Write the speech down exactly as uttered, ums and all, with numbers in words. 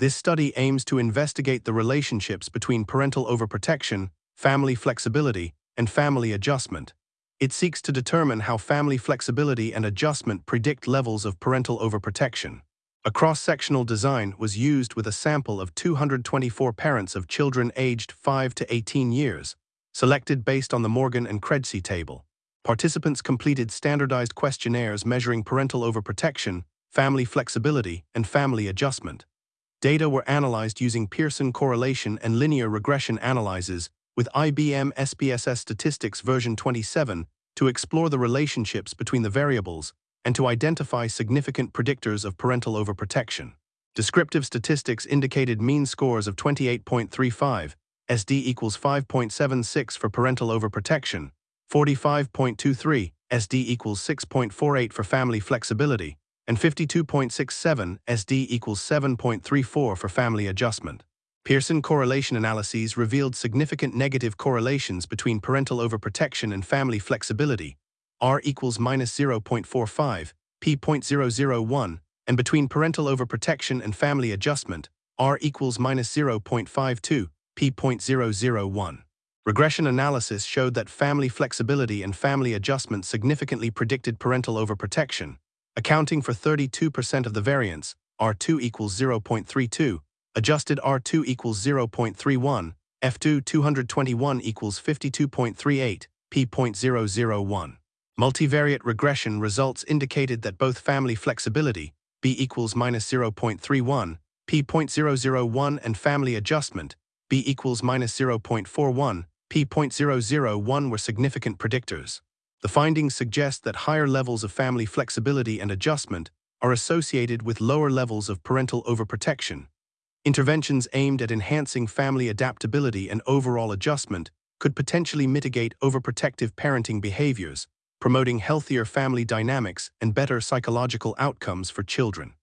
This study aims to investigate the relationships between parental overprotection, family flexibility, and family adjustment. It seeks to determine how family flexibility and adjustment predict levels of parental overprotection. A cross-sectional design was used with a sample of two hundred twenty-four parents of children aged five to eighteen years, selected based on the Morgan and Kredsi table. Participants completed standardized questionnaires measuring parental overprotection, family flexibility, and family adjustment. Data were analyzed using Pearson correlation and linear regression analyses with I B M S P S S Statistics version twenty-seven to explore the relationships between the variables and to identify significant predictors of parental overprotection. Descriptive statistics indicated mean scores of twenty-eight point three five, S D equals five point seven six for parental overprotection, forty-five point two three, S D equals six point four eight for family flexibility, and fifty-two point six seven, S D equals seven point three four for family adjustment. Pearson correlation analyses revealed significant negative correlations between parental overprotection and family flexibility, R equals minus zero point four five, P zero point zero zero one, and between parental overprotection and family adjustment, R equals minus zero point five two, P zero point zero zero one. Regression analysis showed that family flexibility and family adjustment significantly predicted parental overprotection, accounting for thirty-two percent of the variance, R two equals zero point three two, adjusted R two equals zero point three one, F two two hundred twenty-one equals fifty-two point three eight, P zero point zero zero one. Multivariate regression results indicated that both family flexibility, B equals minus zero point three one, P zero point zero zero one, and family adjustment, B equals minus zero point four one, P zero point zero zero one were significant predictors. The findings suggest that higher levels of family flexibility and adjustment are associated with lower levels of parental overprotection. Interventions aimed at enhancing family adaptability and overall adjustment could potentially mitigate overprotective parenting behaviors, promoting healthier family dynamics and better psychological outcomes for children.